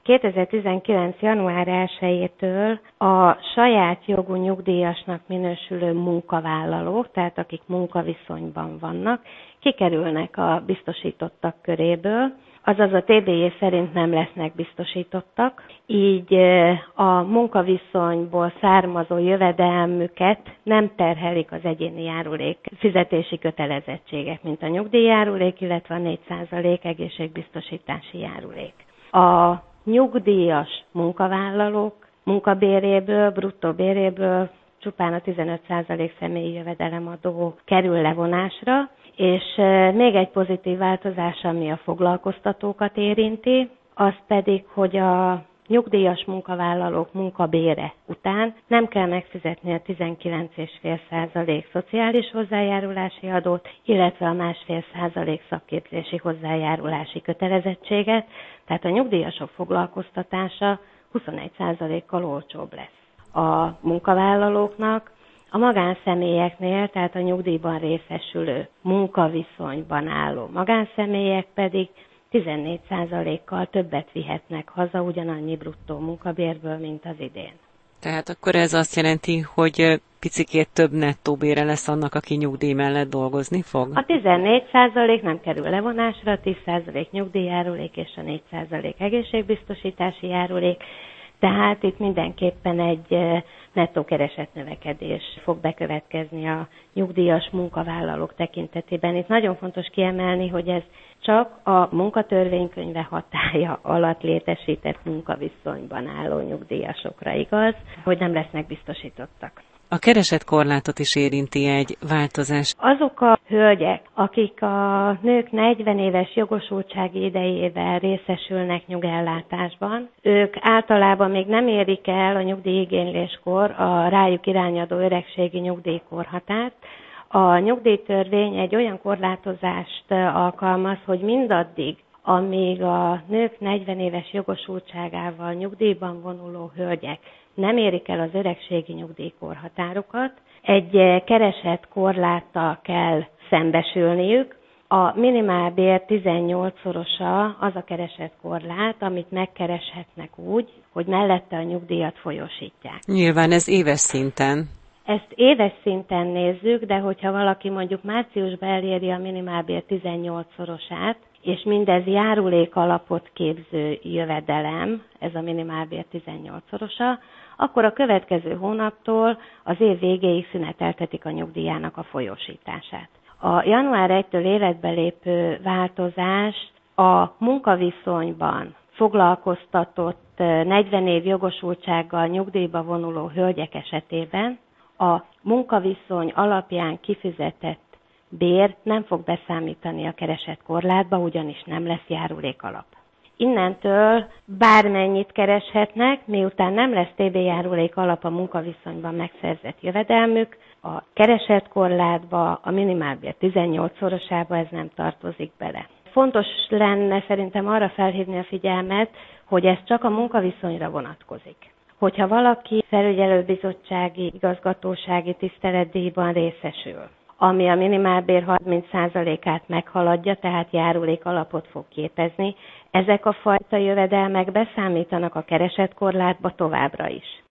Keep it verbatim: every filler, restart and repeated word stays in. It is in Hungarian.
kétezer-tizenkilenc. január elsejétől a saját jogú nyugdíjasnak minősülő munkavállalók, tehát akik munkaviszonyban vannak, kikerülnek a biztosítottak köréből, azaz a té bé jé szerint nem lesznek biztosítottak, így a munkaviszonyból származó jövedelmüket nem terhelik az egyéni járulék fizetési kötelezettségek, mint a nyugdíjjárulék, illetve a négy százalék egészségbiztosítási járulék. A nyugdíjas munkavállalók munkabéréből, bruttó béréből csupán a tizenöt százalék személyi jövedelemadó kerül levonásra, és még egy pozitív változás, ami a foglalkoztatókat érinti, az pedig, hogy a nyugdíjas munkavállalók munkabére után nem kell megfizetni a tizenkilenc egész öt százalék szociális hozzájárulási adót, illetve a másfél százalék szakképzési hozzájárulási kötelezettséget, tehát a nyugdíjasok foglalkoztatása huszonegy százalékkal olcsóbb lesz. A munkavállalóknak a magánszemélyeknél, tehát a nyugdíjban részesülő munkaviszonyban álló magánszemélyek pedig tizennégy százalékkal többet vihetnek haza ugyanannyi bruttó munkabérből, mint az idén. Tehát akkor ez azt jelenti, hogy picikét több nettó bére lesz annak, aki nyugdíj mellett dolgozni fog? A tizennégy százalék nem kerül levonásra, a tíz százalék nyugdíjjárulék és a négy százalék egészségbiztosítási járulék, tehát itt mindenképpen egy nettó keresetnövekedés fog bekövetkezni a nyugdíjas munkavállalók tekintetében. Itt nagyon fontos kiemelni, hogy ez csak a munkatörvénykönyve hatálya alatt létesített munkaviszonyban álló nyugdíjasokra igaz, hogy nem lesznek biztosítottak. A keresetkorlátot is érinti egy változás. Azok a hölgyek, akik a nők negyven éves jogosultsági idejével részesülnek nyugellátásban, ők általában még nem érik el a nyugdíjigényléskor a rájuk irányadó öregségi nyugdíjkorhatárt. A nyugdíjtörvény egy olyan korlátozást alkalmaz, hogy mindaddig, amíg a nők negyven éves jogosultságával nyugdíjban vonuló hölgyek nem érik el az öregségi nyugdíjkorhatárokat, egy keresett korláttal kell szembesülniük. A minimálbér tizennyolcszorosa az a keresett korlát, amit megkereshetnek úgy, hogy mellette a nyugdíjat folyósítják. Nyilván ez éves szinten. Ezt éves szinten nézzük, de hogyha valaki mondjuk márciusban eléri a minimálbér tizennyolcszorosát, és mindez járulék alapot képző jövedelem, ez a minimálbér tizennyolcszorosa, akkor a következő hónaptól az év végéig szüneteltetik a nyugdíjának a folyósítását. A január elsejétől életbe lépő változás a munkaviszonyban foglalkoztatott negyven év jogosultsággal nyugdíjba vonuló hölgyek esetében a munkaviszony alapján kifizetett bér nem fog beszámítani a keresett korlátba, ugyanis nem lesz járulék alap. Innentől bármennyit kereshetnek, miután nem lesz té bé járulék alap a munkaviszonyban megszerzett jövedelmük, a keresett korlátba, a minimálbér tizennyolcszorosába ez nem tartozik bele. Fontos lenne szerintem arra felhívni a figyelmet, hogy ez csak a munkaviszonyra vonatkozik. Hogyha valaki felügyelőbizottsági, igazgatósági tiszteletdíjban részesül, ami a minimálbér harminc százalékát meghaladja, tehát járulék alapot fog képezni, ezek a fajta jövedelmek beszámítanak a keresett korlátba továbbra is.